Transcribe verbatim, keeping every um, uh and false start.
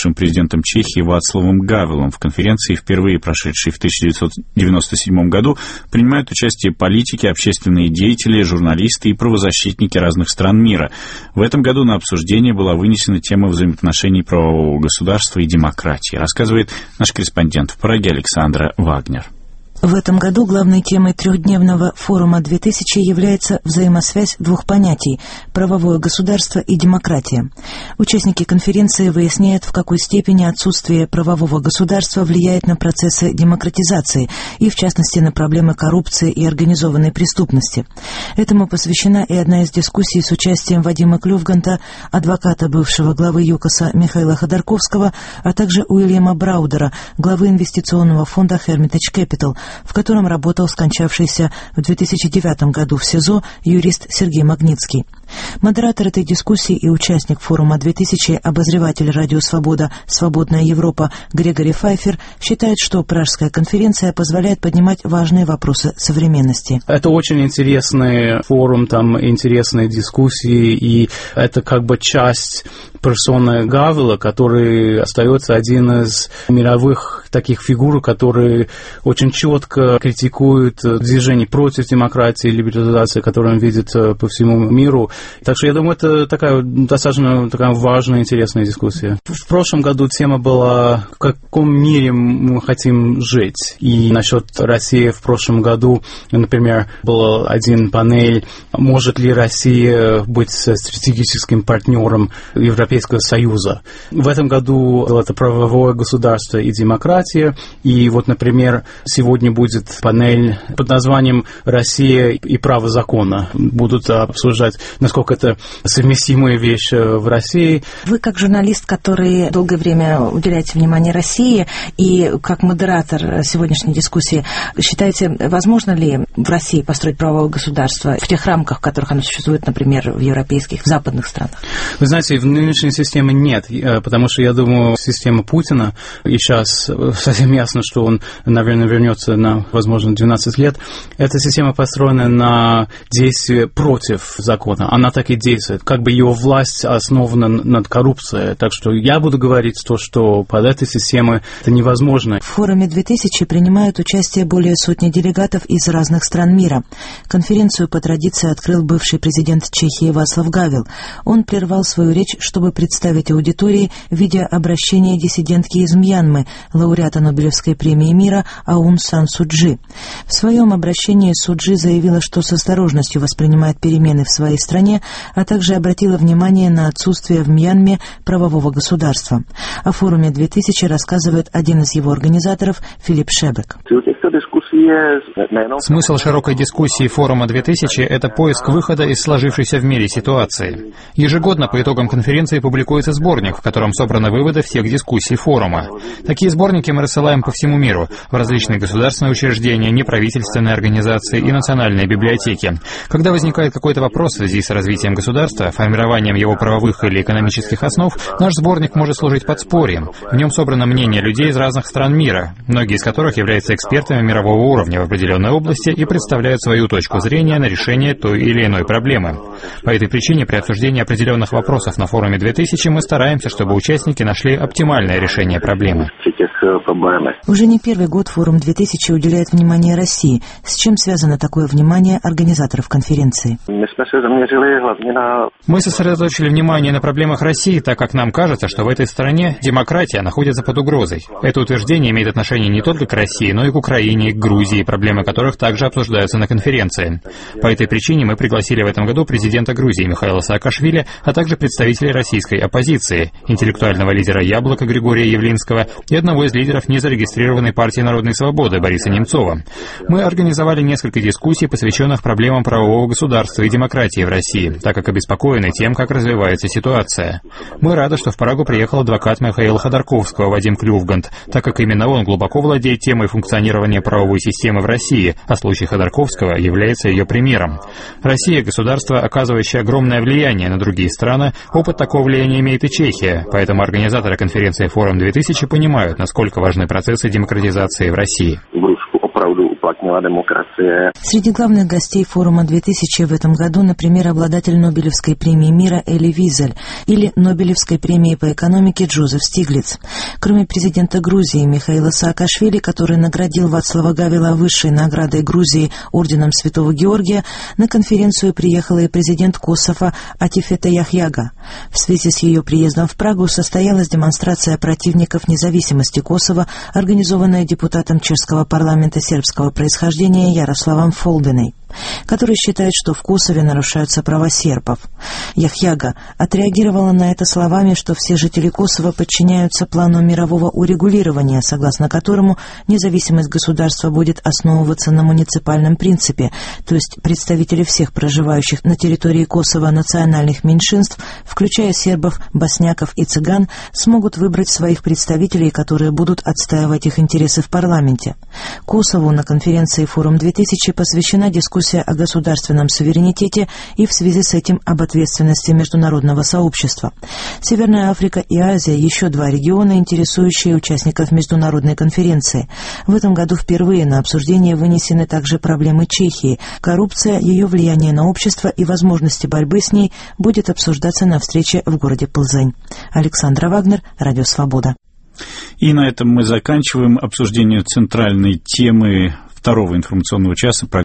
президентом Чехии Вацлавом Гавелом. В конференции, впервые прошедшей в тысяча девятьсот девяносто седьмом году, принимают участие политики, общественные деятели, журналисты и правозащитники разных стран мира. В этом году на обсуждение была вынесена тема взаимоотношений правового государства и демократии, рассказывает наш корреспондент в Праге Александра Вагнер. В этом году главной темой трехдневного форума две тысячи является взаимосвязь двух понятий – правовое государство и демократия. Участники конференции выясняют, в какой степени отсутствие правового государства влияет на процессы демократизации и, в частности, на проблемы коррупции и организованной преступности. Этому посвящена и одна из дискуссий с участием Вадима Клювганта, адвоката бывшего главы ЮКОСа Михаила Ходорковского, а также Уильяма Браудера, главы инвестиционного фонда Hermitage Capital, в котором работал скончавшийся в две тысячи девятом году в СИЗО юрист Сергей Магнитский. Модератор этой дискуссии и участник форума две тысячи, обозреватель радио «Свобода», «Свободная Европа» Грегори Файфер считает, что Пражская конференция позволяет поднимать важные вопросы современности. Это очень интересный форум, там интересные дискуссии, и это как бы часть персоны Гавела, который остается один из мировых таких фигур, который очень четко критикует движение против демократии и либерализации, которое он видит по всему миру. Так что я думаю, это такая достаточно такая важная, интересная дискуссия. В прошлом году тема была, в каком мире мы хотим жить. И насчет России в прошлом году, например, был один панель, может ли Россия быть стратегическим партнером Европейского Союза. В этом году это правовое государство и демократия. И вот, например, сегодня будет панель под названием «Россия и право закона». Будут обсуждать, насколько это совместимая вещь в России. Вы, как журналист, который долгое время уделяете внимание России, и как модератор сегодняшней дискуссии, считаете, возможно ли в России построить правовое государство в тех рамках, в которых оно существует, например, в европейских, в западных странах? Вы знаете, в нынешней системе нет, потому что, я думаю, система Путина, и сейчас совсем ясно, что он, наверное, вернется на, возможно, двенадцать лет, эта система построена на действии против закона. Она так и действует. Как бы ее власть основана над коррупцией. Так что я буду говорить то, что под этой системой это невозможно. В форуме две тысячи принимают участие более сотни делегатов из разных стран мира. Конференцию по традиции открыл бывший президент Чехии Вацлав Гавел. Он прервал свою речь, чтобы представить аудитории видеообращение диссидентки из Мьянмы, лауреата Нобелевской премии мира Аун Сан Су Чжи. В своем обращении Су Чжи заявила, что с осторожностью воспринимает перемены в своей стране, а также обратила внимание на отсутствие в Мьянме правового государства. О форуме две тысячи рассказывает один из его организаторов Филипп Шебек. Смысл широкой дискуссии форума две тысячи – это поиск выхода из сложившейся в мире ситуации. Ежегодно по итогам конференции публикуется сборник, в котором собраны выводы всех дискуссий форума. Такие сборники мы рассылаем по всему миру, в различные государственные учреждения, неправительственные организации и национальные библиотеки. Когда возникает какой-то вопрос в связи с развитием государства, формированием его правовых или экономических основ, наш сборник может служить подспорьем. В нем собрано мнение людей из разных стран мира, многие из которых являются экспертами мирового уровня в определенной области и представляют свою точку зрения на решение той или иной проблемы. По этой причине при обсуждении определенных вопросов на форуме две тысячи мы стараемся, чтобы участники нашли оптимальное решение проблемы. Уже не первый год форум две тысячи уделяет внимание России. С чем связано такое внимание организаторов конференции? Мы сосредоточили внимание на проблемах России, так как нам кажется, что в этой стране демократия находится под угрозой. Это утверждение имеет отношение не только к России, но и к Украине, и к Грузии, проблемы которых также обсуждаются на конференции. По этой причине мы пригласили в этом году президента Грузии Михаила Саакашвили, а также представителей российской оппозиции, интеллектуального лидера «Яблока» Григория Явлинского и одного из лидеров незарегистрированной партии Народной свободы Бориса Немцова. Мы организовали несколько дискуссий, посвященных проблемам правового государства и демократии в России, так как обеспокоены тем, как развивается ситуация. Мы рады, что в Прагу приехал адвокат Михаила Ходорковского Вадим Клювгант, так как именно он глубоко владеет темой функционирования правовой системы в России, а случай Ходорковского является ее примером. Россия – государство, оказывающее огромное влияние на другие страны, опыт такого влияния имеет и Чехия, поэтому организаторы конференции «Форум две тысячи» понимают, насколько важны процессы демократизации в России. Среди главных гостей форума две тысячи в этом году, например, обладатель Нобелевской премии мира Эли Визель или Нобелевской премии по экономике Джозеф Стиглиц. Кроме президента Грузии Михаила Саакашвили, который наградил Вацлава Гавела высшей наградой Грузии орденом Святого Георгия, на конференцию приехала и президент Косово Атифета Яхьяга. В связи с ее приездом в Прагу состоялась демонстрация противников независимости Косово, организованная депутатом чешского парламента сербского происхождения Ярославом Фолденой, который считает, что в Косове нарушаются права сербов. Яхьяга отреагировала на это словами, что все жители Косово подчиняются плану мирового урегулирования, согласно которому независимость государства будет основываться на муниципальном принципе, то есть представители всех проживающих на территории Косово национальных меньшинств, включая сербов, босняков и цыган, смогут выбрать своих представителей, которые будут отстаивать их интересы в парламенте. Косову на конференции «Форум две тысячи» посвящена дискуссия о государственном суверенитете и в связи с этим об ответственности международного сообщества. Северная Африка и Азия – еще два региона, интересующие участников международной конференции. В этом году впервые на обсуждение вынесены также проблемы Чехии. Коррупция, ее влияние на общество и возможности борьбы с ней будет обсуждаться на встрече в городе Плзень. Александра Вагнер, Радио Свобода. И на этом мы заканчиваем обсуждение центральной темы второго информационного часа.